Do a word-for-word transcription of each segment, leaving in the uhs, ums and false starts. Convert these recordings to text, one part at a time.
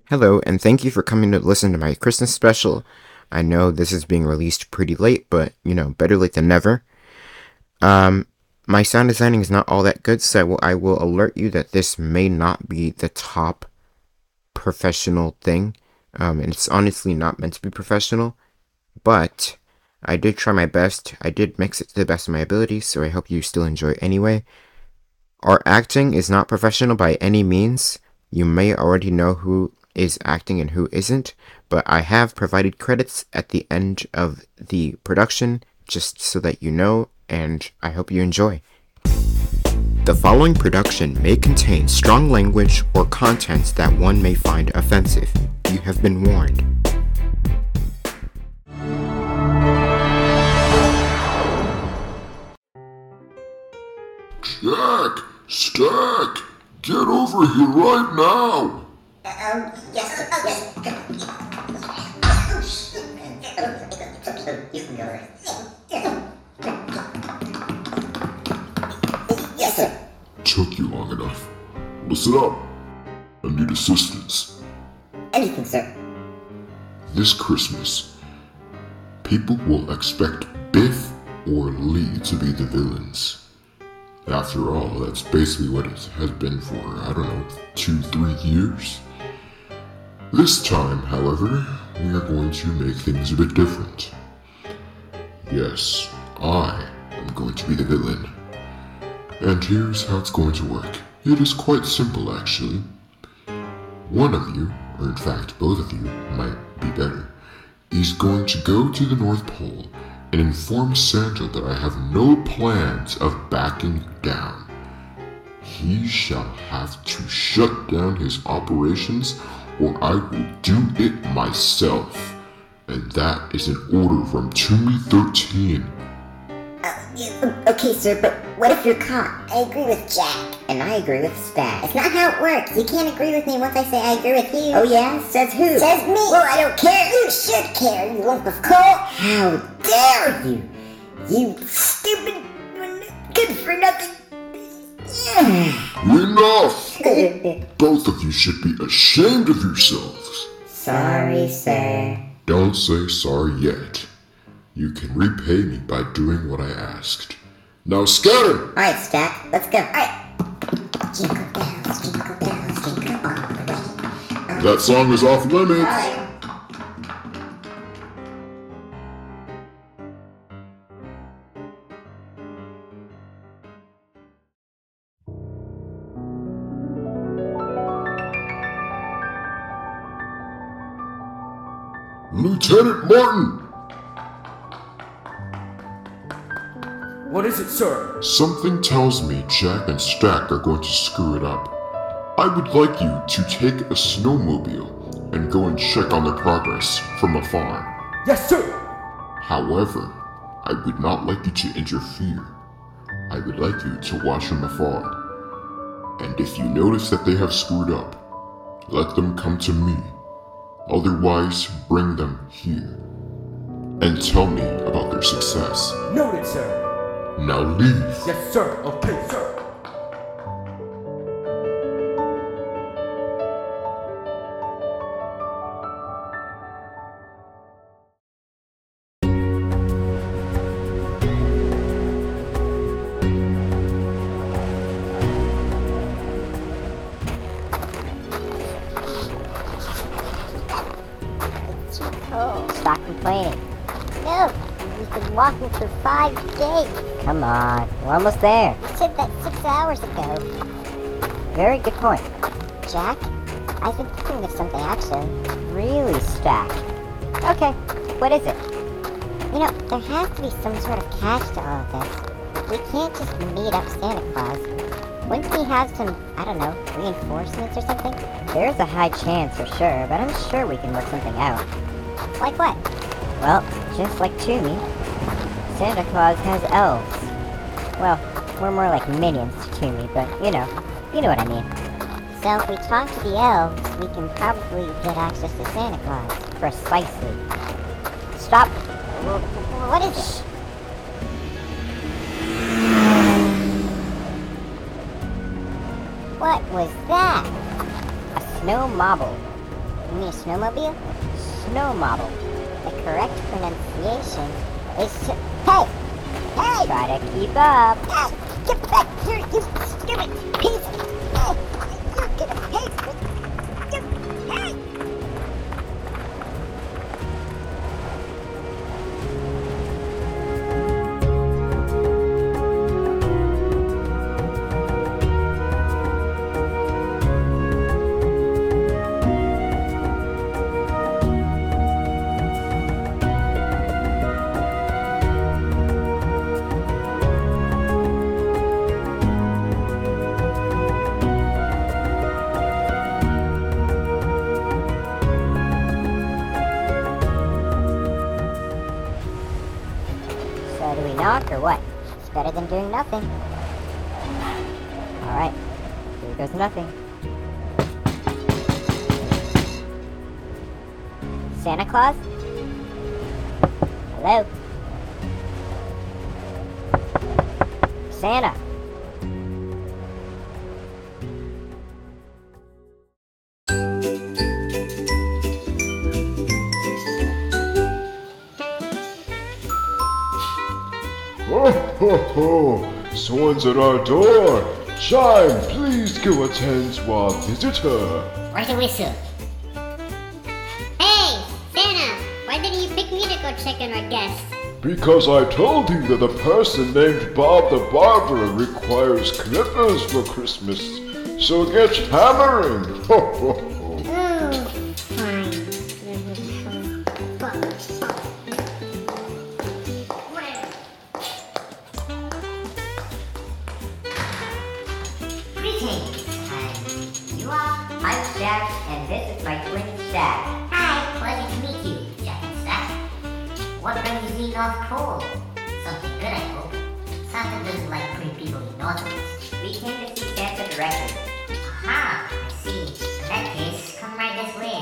Hello, and thank you for coming to listen to my Christmas special. I know this is being released pretty late, but, you know, better late than never. Um, my sound designing is not all that good, so I will, I will alert you that this may not be the top professional thing. Um, and it's honestly not meant to be professional, but I did try my best. I did mix it to the best of my ability, so I hope you still enjoy anyway. Our acting is not professional by any means. You may already know who is acting and who isn't, but I have provided credits at the end of the production just so that you know, and I hope you enjoy. The following production may contain strong language or content that one may find offensive. You have been warned. Jack! Stack! Get over here right now! Um, yes, oh, yes. You can go over. Yes, sir. Took you long enough. Listen up. I need assistance. Anything, sir. This Christmas, people will expect Biff or Lee to be the villains. After all, that's basically what it has been for, I don't know, two, three years. This time, however, we are going to make things a bit different. Yes, I am going to be the villain. And here's how it's going to work. It is quite simple, actually. One of you, or in fact both of you, might be better, is going to go to the North Pole and inform Santa that I have no plans of backing down. He shall have to shut down his operations or I will do it myself. And that is an order from Toomey thirteen. Uh, yeah, okay, sir, but what if you're caught? I agree with Jack. And I agree with Stack. It's not how it works. You can't agree with me once I say I agree with you. Oh yeah? Says who? Says me. Well, I don't care. You should care, you lump of coal. How dare you? You stupid, good for nothing. Enough! Both of you should be ashamed of yourselves. Sorry, sir. Don't say sorry yet. You can repay me by doing what I asked. Now scatter! Alright, Stack, let's go. Alright. Jingle bells, jingle bells, jingle all the way. That song is off limits. Alright. Lieutenant Martin! What is it, sir? Something tells me Jack and Stack are going to screw it up. I would like you to take a snowmobile and go and check on their progress from afar. Yes, sir! However, I would not like you to interfere. I would like you to watch from afar. And if you notice that they have screwed up, let them come to me. Otherwise, bring them here. And tell me about their success. Noted, sir. Now leave. Yes, sir. Okay, sir. Stop complaining. No, we've been walking for five days. Come on, we're almost there. You said that six hours ago. Very good point. Jack, I've been thinking of something actually. Really, Stack. Okay, what is it? You know, there has to be some sort of catch to all of this. We can't just meet up Santa Claus. Wouldn't we have some, I don't know, reinforcements or something? There's a high chance for sure, but I'm sure we can work something out. Like what? Well, just like Toomey, Santa Claus has elves. Well, we're more like minions to Toomey, but you know, you know what I mean. So if we talk to the elves, we can probably get access to Santa Claus. Precisely. Stop. What is it? What was that? A snow marble. You mean a snowmobile? Snowmobile. The correct pronunciation is s- Hey! Hey! Try to keep up. Hey! Get back here, you stupid piece of... Hey! You're gonna hate me! You... Hey! So do we knock or what? It's better than doing nothing. Alright. Here goes nothing. Santa Claus? Hello? Santa? Ho ho ho! Someone's at our door! Chime, please go attend to our visitor! Where's the whistle? Hey, Santa! Why didn't you pick me to go check on our guests? Because I told you that a person named Bob the Barber requires clippers for Christmas. So get hammering! Ho ho ho! Oh, fine. Greetings. And you are? I'm Jack, and this is my twin Stack. Hi, pleasure to meet you, Jack and Stack. What brings you to North Pole? Something good, I hope. Santa doesn't like putting people in North Pole. We came to see Santa directly. Aha, I see. In that case, come right this way.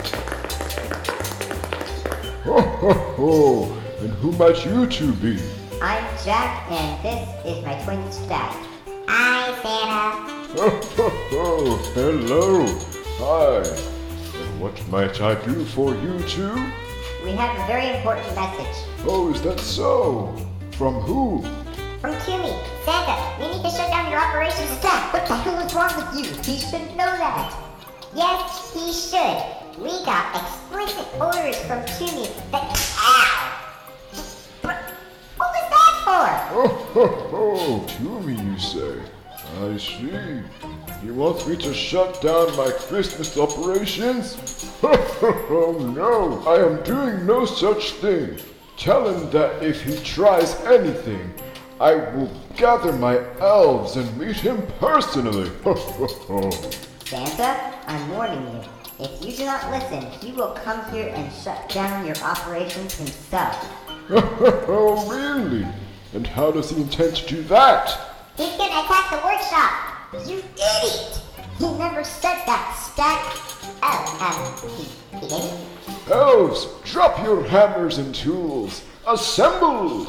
Ho ho ho! And who might you two be? I'm Jack, and this is my twin Stack. Hi, Santa. Ho ho ho! Hello! Hi! And what might I do for you two? We have a very important message. Oh, is that so? From who? From Toomey. Santa, you need to shut down your operation. Stack, what the hell is wrong with you? He should know that. Yes, he should. We got explicit orders from Toomey that... Ow! What, what was that for? Oh ho ho! Toomey, you say? I see. He wants me to shut down my Christmas operations? Oh no! I am doing no such thing. Tell him that if he tries anything, I will gather my elves and meet him personally. Santa, I'm warning you. If you do not listen, he will come here and shut down your operations himself. Oh really? And how does he intend to do that? He's gonna attack the workshop. You idiot! He never said that, Stack. Oh, um, he, he didn't? Elves, drop your hammers and tools. Assemble!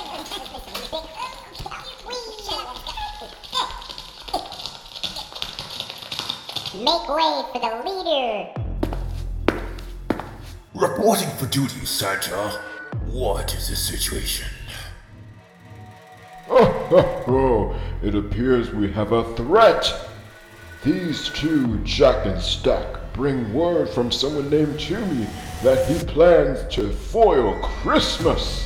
Make way for the leader. Reporting for duty, Santa. What is the situation? Oh, ho, ho. It appears we have a threat. These two, Jack and Stack, bring word from someone named Toomey that he plans to foil Christmas.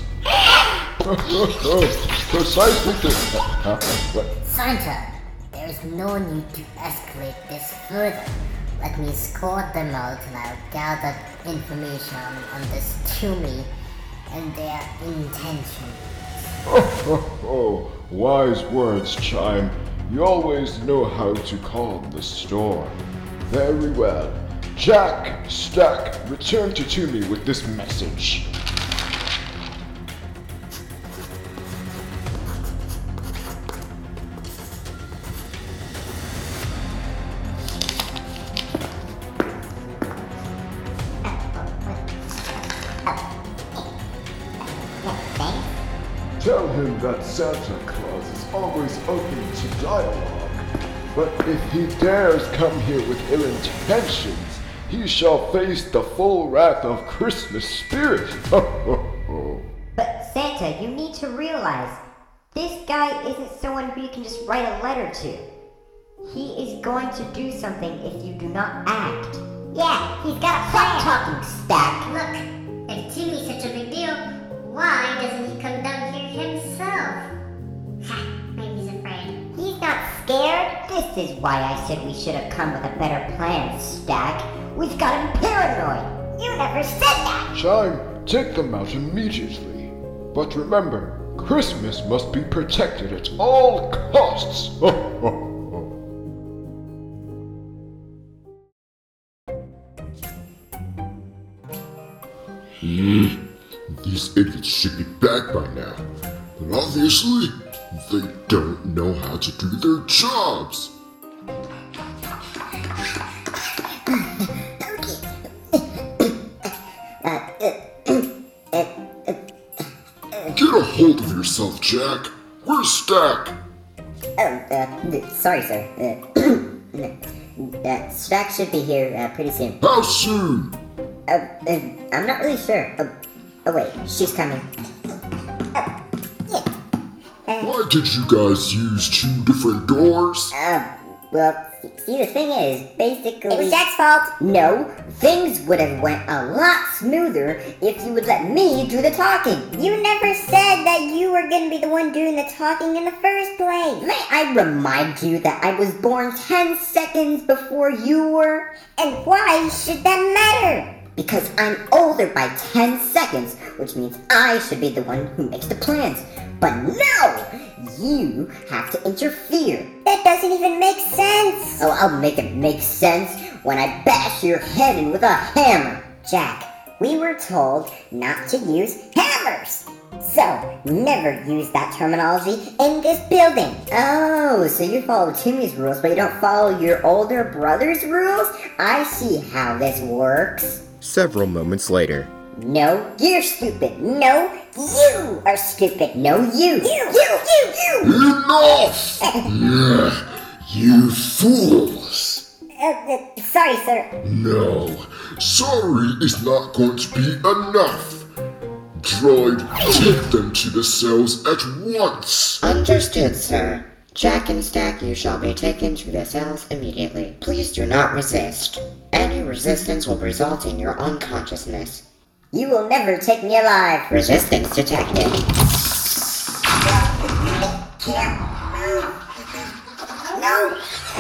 Precisely the... Huh? What? Santa, there is no need to escalate this further. Let me escort them out and I'll gather information on, on this Toomey and their intentions. Oh, oh, oh, wise words, Chime. You always know how to calm the storm. Very well. Jack, Stack, return to Toomey with this message. Tell him that Santa Claus is always open to dialogue. But if he dares come here with ill intentions, he shall face the full wrath of Christmas spirit. But Santa, you need to realize, this guy isn't someone who you can just write a letter to. He is going to do something if you do not act. Yeah, he's got a plan. Stop talking, Stack. Look, if Timmy's such a big deal, why doesn't he come down here himself? Ha, maybe he's afraid. He's not scared. This is why I said we should have come with a better plan, Stack. We've got him paranoid. You never said that. Chime, take them out immediately. But remember, Christmas must be protected at all costs. Hmm, these idiots should be back by now, but obviously, they don't know how to do their jobs. Get a hold of yourself, Jack. Where's Stack? Oh, uh, sorry, sir. Uh, uh, Stack should be here uh, pretty soon. How soon? Uh, uh, I'm not really sure. Oh, oh wait, she's coming. Oh, yeah. Uh, Why did you guys use two different doors? Uh, well, see, the thing is, basically... It was Jack's fault! No, things would have went a lot smoother if you would let me do the talking. You never said that you were gonna be the one doing the talking in the first place. May I remind you that I was born ten seconds before you were? And why should that matter? Because I'm older by ten seconds, which means I should be the one who makes the plans. But no! You have to interfere. That doesn't even make sense. Oh, I'll make it make sense when I bash your head in with a hammer. Jack, we were told not to use hammers. So, never use that terminology in this building. Oh, so you follow Timmy's rules, but you don't follow your older brother's rules? I see how this works. Several moments later. No, you're stupid. No, you are stupid. No, you. You, you, you, you. Enough! Yeah, you fools. Uh, uh, sorry, sir. No, sorry is not going to be enough. Droid, take them to the cells at once. Understood, sir. Jack and Stack, you shall be taken to the cells immediately. Please do not resist. Any resistance will result in your unconsciousness. You will never take me alive. Resistance detected. Can't move. No.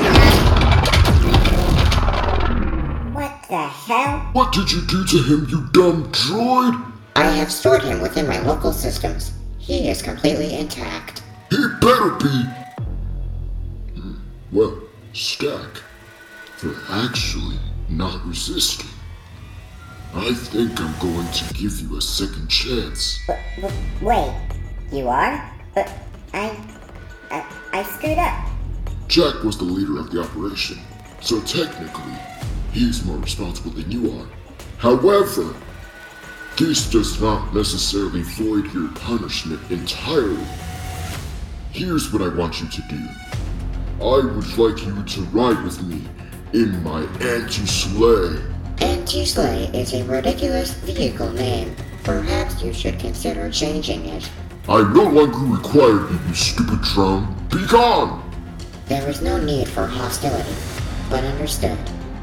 What the hell? What did you do to him, you dumb droid? I have stored him within my local systems. He is completely intact. He better be. Hmm, well, Stack, for actually not resisting, I think I'm going to give you a second chance. W- w- wait, you are? But I, I, I screwed up. Jack was the leader of the operation, so technically, he's more responsible than you are. However, this does not necessarily void your punishment entirely. Here's what I want you to do. I would like you to ride with me in my anti-sleigh. Anti-sleigh is a ridiculous vehicle name. Perhaps you should consider changing it. I no longer require you, you stupid drone. Be gone! There is no need for hostility, but understood.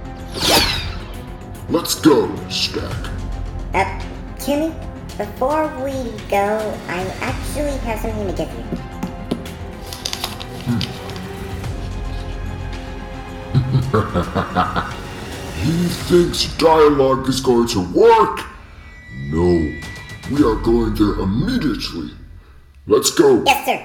Let's go, Stack. Uh, Timmy, before we go, I actually have something to give you. He thinks dialogue is going to work? No, we are going there immediately. Let's go. Yes, sir.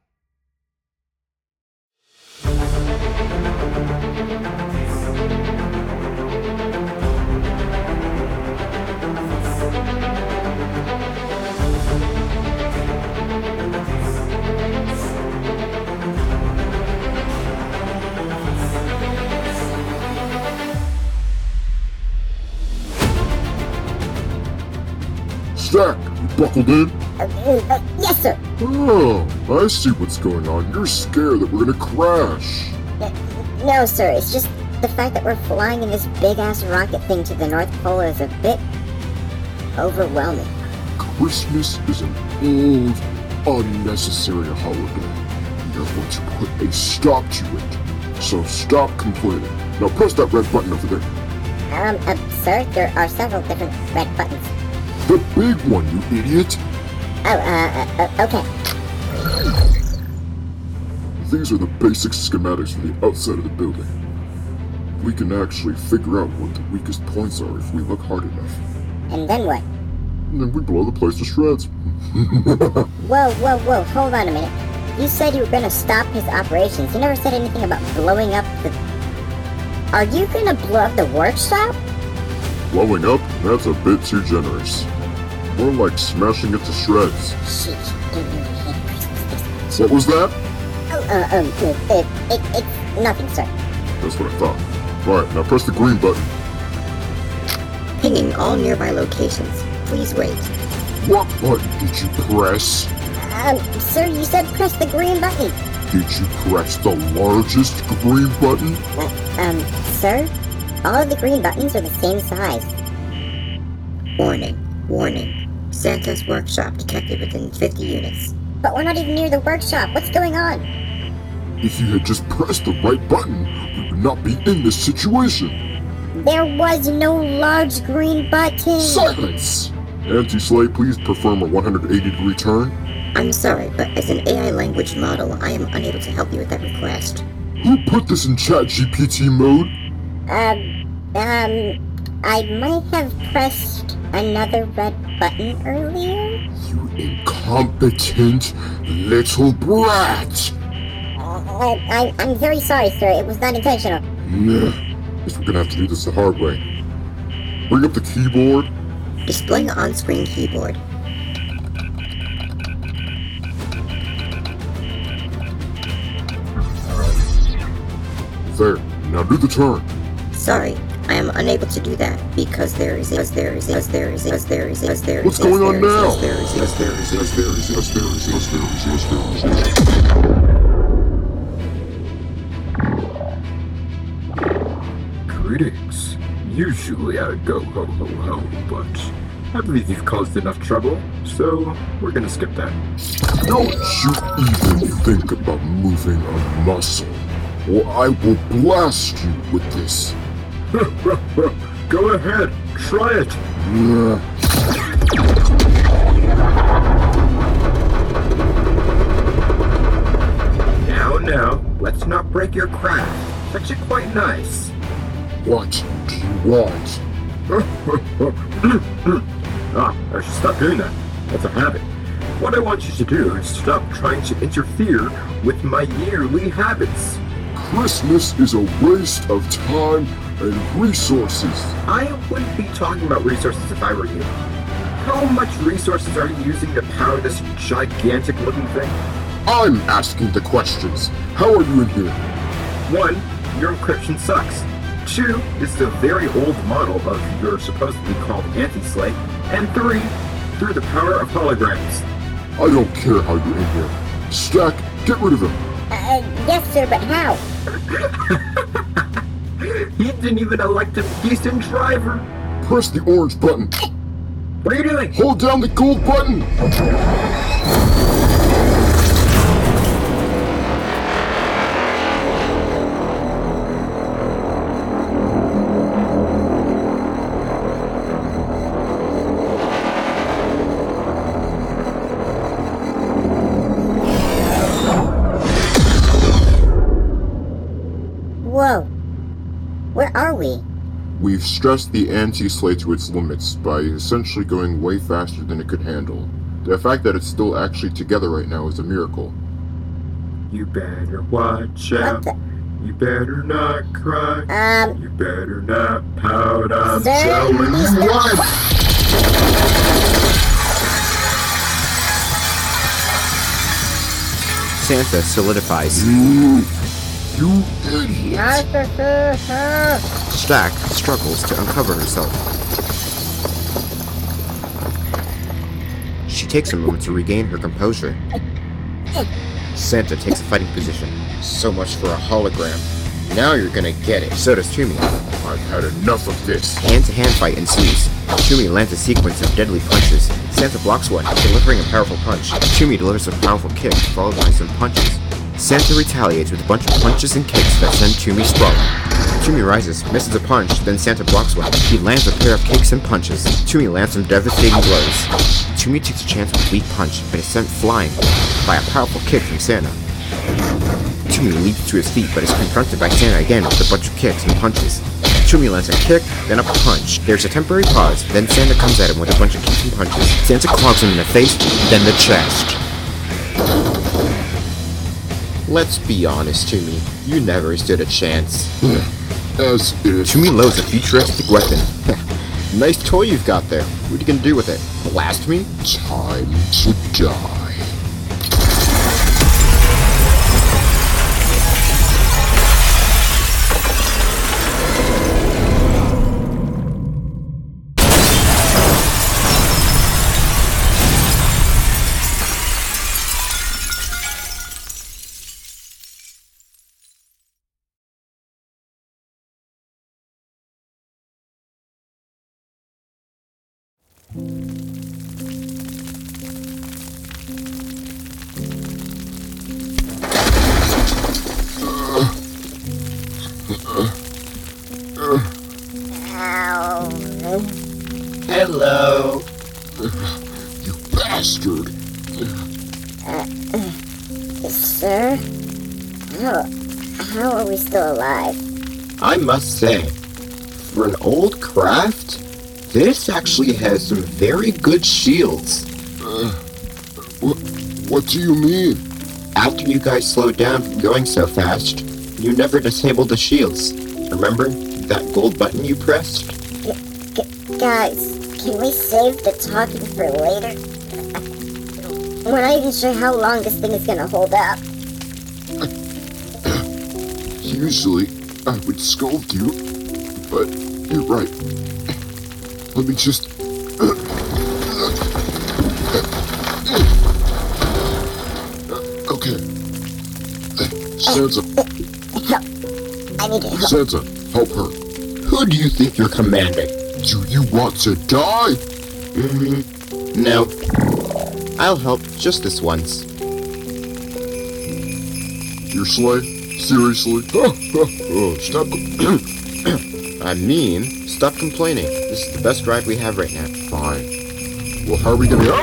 Stack, you buckled in? Uh, uh, yes, sir. Oh, I see what's going on. You're scared that we're gonna crash. Uh, no, sir. It's just the fact that we're flying in this big-ass rocket thing to the North Pole is a bit overwhelming. Christmas is an old, unnecessary holiday. You're going to put a stop to it. So stop complaining. Now press that red button over there. Um, uh, sir, there are several different red buttons. The big one, you idiot! Oh, uh, uh, okay. These are the basic schematics for the outside of the building. We can actually figure out what the weakest points are if we look hard enough. And then what? And then we blow the place to shreds. Whoa, whoa, whoa, hold on a minute. You said you were gonna stop his operations. You never said anything about blowing up the... Are you gonna blow up the workshop? Blowing up? That's a bit too generous. More like smashing it to shreds. Shit, I really hate Christmas. What was that? Oh, uh, um, it, it, it, it's nothing, sir. That's what I thought. Right, now press the green button. Pinging all nearby locations. Please wait. What button did you press? Um, sir, you said press the green button. Did you press the largest green button? Uh, um, sir, all of the green buttons are the same size. Warning. Warning. Santa's workshop detected within fifty units. But we're not even near the workshop. What's going on? If you had just pressed the right button, we would not be in this situation. There was no large green button. Silence! Anti-Slay, please perform a one hundred eighty degree turn. I'm sorry, but as an A I language model, I am unable to help you with that request. Who put this in Chat G P T mode? Um, um, I might have pressed another red button earlier? You incompetent little brat! Uh, I, I'm very sorry, sir. It was not intentional. Nah, guess we're gonna have to do this the hard way. Bring up the keyboard. Displaying on-screen keyboard. There, now do the turn. Sorry, I am unable to do that because there is as there is as there is as there is as there is. What's going on now? As there is as there is as there is as there is as there is as there is as there is. Greetings. Usually I would go ho ho ho, but I believe you've caused enough trouble, so we're gonna skip that. Don't you even think about moving a muscle, or I will blast you with this. Go ahead, try it. Now, now, let's not break your craft. It's actually quite nice. What do you want? Ah, I should stop doing that. That's a habit. What I want you to do is stop trying to interfere with my yearly habits. Christmas is a waste of time and resources. I wouldn't be talking about resources if I were you. How much resources are you using to power this gigantic looking thing? I'm asking the questions. How are you in here? One, your encryption sucks. Two, it's the very old model of your supposedly called Anti-Slay. And three, through the power of holograms. I don't care how you're in here. Stack, get rid of him. Uh, yes, sir, but how? He didn't even elect a decent driver. Press the orange button. What are you doing? Hold down the gold button. Whoa. Where are we? We've stressed the anti-Slay to its limits by essentially going way faster than it could handle. The fact that it's still actually together right now is a miracle. You better watch out. You better not cry. Um. You better not pout. I'm Sir, telling please you don't- what. Santa solidifies. You, you idiot! Stack struggles to uncover herself. She takes a moment to regain her composure. Santa takes a fighting position. So much for a hologram. Now you're gonna get it. So does Toomey. I've had enough of this. Hand-to-hand fight ensues. Toomey lands a sequence of deadly punches. Santa blocks one, delivering a powerful punch. Toomey delivers a powerful kick, followed by some punches. Santa retaliates with a bunch of punches and kicks that send Toomey sprawling. Toomey rises, misses a punch, then Santa blocks one. He lands a pair of kicks and punches. Toomey lands some devastating blows. Toomey takes a chance with a weak punch, but is sent flying by a powerful kick from Santa. Toomey leaps to his feet, but is confronted by Santa again with a bunch of kicks and punches. Toomey lands a kick, then a punch. There's a temporary pause, then Santa comes at him with a bunch of kicks and punches. Santa clogs him in the face, then the chest. Let's be honest, Toomey. You never stood a chance. As if... Toomey loads a futuristic weapon. Nice toy you've got there. What are you gonna do with it? Blast me? Time to die. Hello. You bastard. Uh, sir? How, how are we still alive? I must say, for an old craft, this actually has some very good shields. Uh, what, what do you mean? After you guys slowed down from going so fast, you never disabled the shields. Remember that gold button you pressed? G- g- guys, can we save the talking for later? We're not even sure how long this thing is gonna hold up. Usually, I would scold you, but you're right. Let me just... Okay. Santa. Help. I need to help. Santa, help her. Who do you think you're commanding? Do you want to die? Mm-hmm. No. I'll help just this once. Your sleigh? Seriously? Oh, stop. I mean, stop complaining. This is the best ride we have right now. Fine. Well, how are we gonna...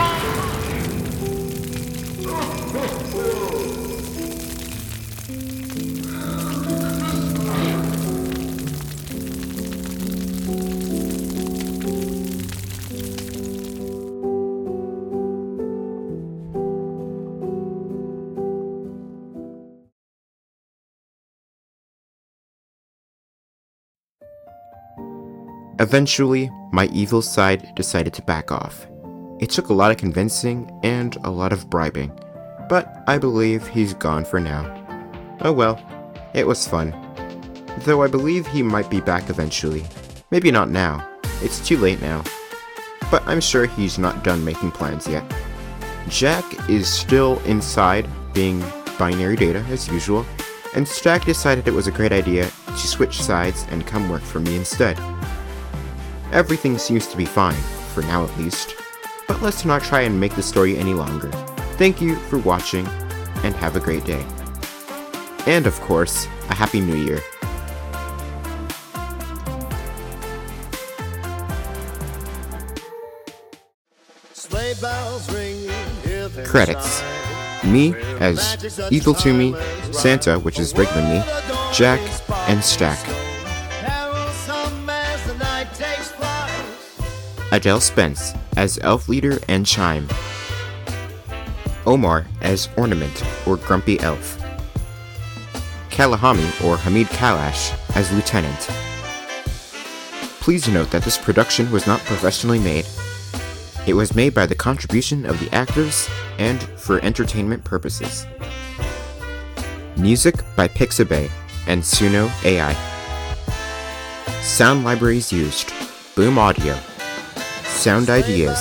Eventually, my evil side decided to back off. It took a lot of convincing and a lot of bribing, but I believe he's gone for now. Oh well, it was fun. Though I believe he might be back eventually. Maybe not now, it's too late now. But I'm sure he's not done making plans yet. Jack is still inside, being binary data as usual, and Stack decided it was a great idea to switch sides and come work for me instead. Everything seems to be fine, for now at least, but let's not try and make the story any longer. Thank you for watching, and have a great day. And of course, a Happy New Year. Credits. Me as Evil Toomey, Santa, which is regular me, Jack, and Stack. Adele Spence as Elf Leader and Chime. Omar as Ornament or Grumpy Elf. Kalahami or Hamid Kalash as Lieutenant. Please note that this production was not professionally made. It was made by the contribution of the actors and for entertainment purposes. Music by Pixabay and Suno A I. Sound libraries used: Boom Audio, Sound Ideas,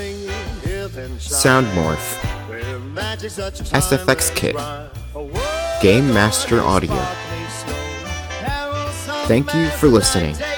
Soundmorph, S F X Kit, Game Master Audio, Thank you for listening.